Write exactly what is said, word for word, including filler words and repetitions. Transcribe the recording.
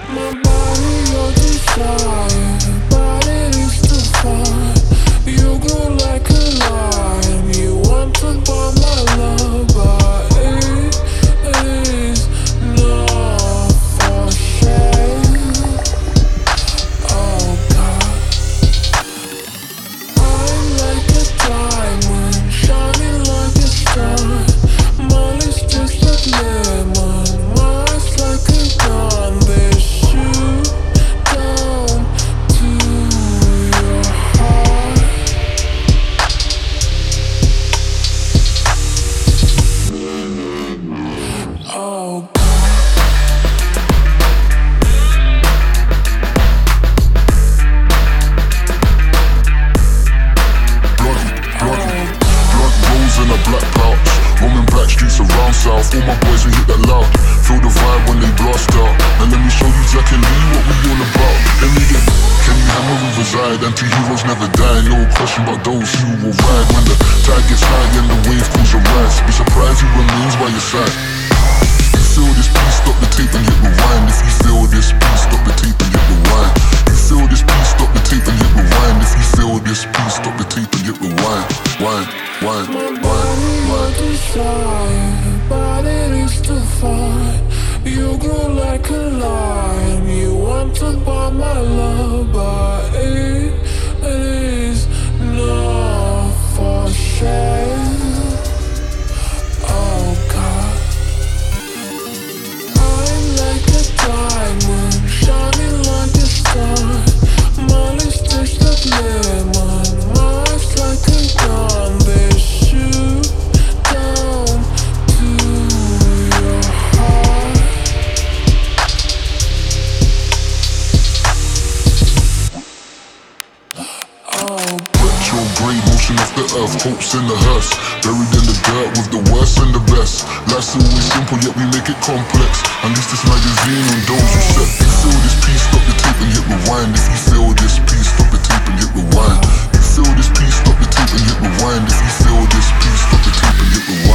My body, your desire, but it is too far. You grow like a lion. You want to buy my love, but it is not for sale. Oh God, I'm like a diamond, shining like a star. Mine is just like lemon, mine's like a gun. They shoot down to your heart. Oh God. In a black pouch, roaming black streets around south. All my boys, we hit that loud. Feel the vibe when they blast out. And let me show you Jack and Lee what we all about. Let me get, can you hammer and reside? Anti-heroes never die, no question about those who will ride. When the tide gets high and the wave calls your rise, be surprised who remains by your side. If you feel this, please stop the tape and hit rewind. If you feel this, please stop the tape and hit rewind. If you feel this, please stop the tape and hit rewind. If you feel this, please stop the tape and hit rewind. Wine, wine, wine, wine. Desire, but it is too far. You grow like a lion. You want to buy my love, but it, it is not for sale. Oh God, I'm like a diamond, shining like a star. Mine is just like lemon, mine's like a gun. They shoot down to your heart. Oh, Retrograde motion off the earth, hopes in the hearse. Buried in the dirt with the worst and the best. Life's always simple, yet we make it complex. Unleash this magazine on those who said, if you feel this, please stop the tape and hit rewind. If you feel this, please stop the tape and hit rewind. If you feel this, please stop the tape and hit rewind. If you feel this, please stop the tape and hit rewind.